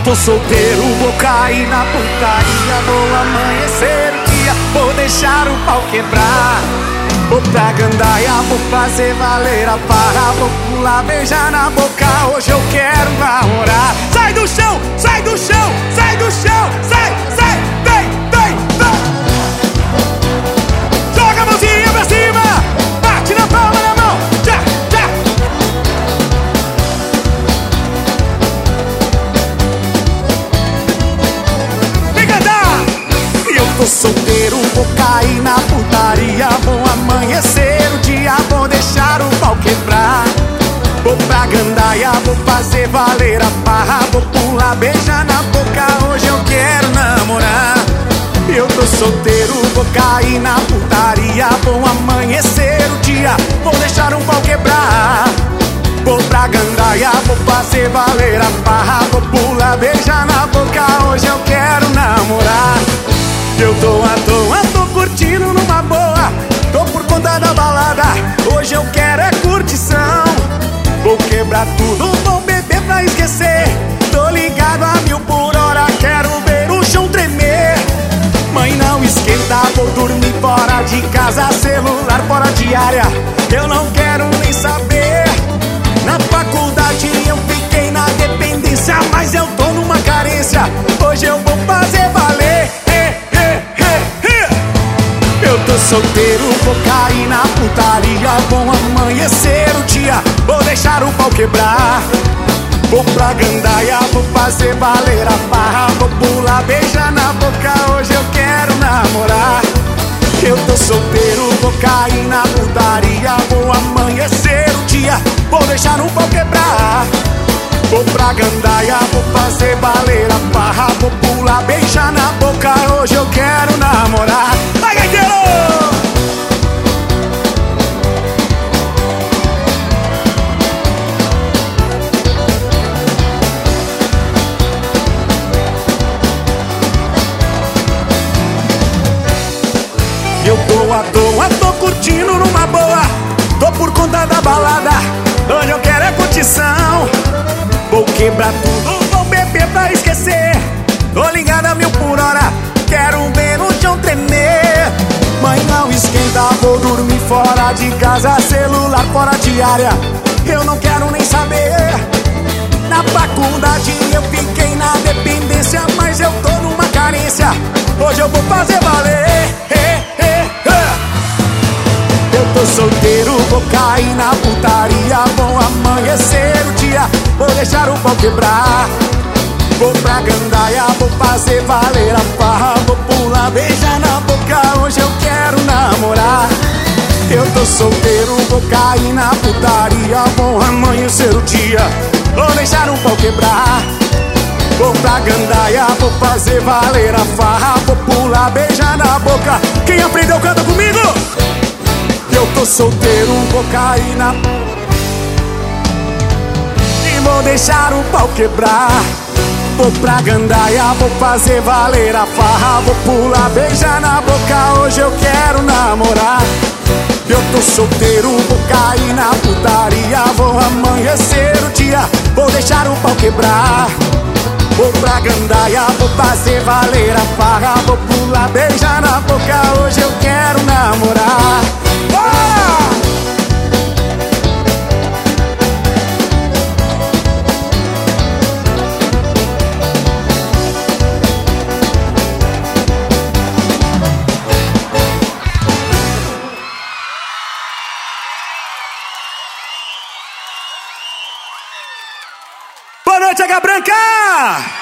tô solteiro, vou cair na putaria, vou amanhecer o dia, vou deixar o pau quebrar. Vou pra gandaia, vou fazer valer a farra, vou pular, beijar na boca, hoje eu quero namorar. Sai do chão, sai do chão, sai do chão, sai, sai, vem, vem, vem. Joga a mãozinha pra cima, bate na palma da mão, tchá, tchá. Vem cantar! Eu tô solteiro, vou cair na putaria, vou amanhecer o dia, vou deixar o pau quebrar. Vou pra gandaia, vou fazer valer a farra, vou pular, beijar na boca, hoje eu quero namorar. Eu tô solteiro, vou cair na putaria, vou amanhecer o dia, vou deixar um pau quebrar. Vou pra gandaia, vou fazer valer a farra, vou pular, beijar na boca, hoje eu quero namorar. Eu tô à toa, tô curtindo numa boa, tô por conta da balada, hoje eu quero é curtição. Vou quebrar tudo, vou beber pra esquecer, tô ligado a 1000 por hora, quero ver o chão tremer. Mãe, não esquenta, vou dormir fora de casa, celular fora de área, eu não quero nem saber. Na faculdade eu fiquei na dependência, mas eu tô numa carência, hoje eu vou fazer valer. Eu tô solteiro, vou cair na putaria, vou amanhecer o dia, vou deixar o pau quebrar. Vou pra gandaia, vou fazer valer a farra, vou pular, beijar na boca, hoje eu quero namorar. Eu tô solteiro, vou cair na putaria, vou amanhecer o dia, vou deixar o pau quebrar. Vou pra gandaia, vou fazer valer a farra, vou pular, beijar na boca, hoje eu quero namorar. Vai, gaiteiro! Eu tô à toa, tô curtindo numa boa, tô por conta da balada, hoje eu quero é curtição. Vou quebrar tudo, vou beber pra esquecer, tô ligado a 1000 por hora, quero ver o chão tremer. Mãe, não esquenta, vou dormir fora de casa, celular fora de área, eu não quero nem saber. Na faculdade eu fiquei na dependência, mas eu tô numa carência, hoje eu vou fazer valer. Eu tô solteiro, vou cair na putaria, vou amanhecer o dia, vou deixar o pau quebrar. Vou pra gandaia, vou fazer valer a farra, vou pular, beijar na boca, hoje eu quero namorar. Eu tô solteiro, vou cair na putaria, vou amanhecer o dia, vou deixar o pau quebrar. Vou pra gandaia, vou fazer valer a farra, vou pular, beijar na boca. Quem aprendeu canta comigo! Eu tô solteiro, vou cair na... e vou deixar o pau quebrar. Vou pra gandaia, vou fazer valer a farra, vou pular, beijar na boca, hoje eu quero namorar. Eu tô solteiro, vou cair na putaria, vou amanhecer o dia, vou deixar o pau quebrar. Vou pra gandaia, vou fazer valer a farra, vou pular, beijar na boca, hoje eu quero namorar. Boa noite, H Branca!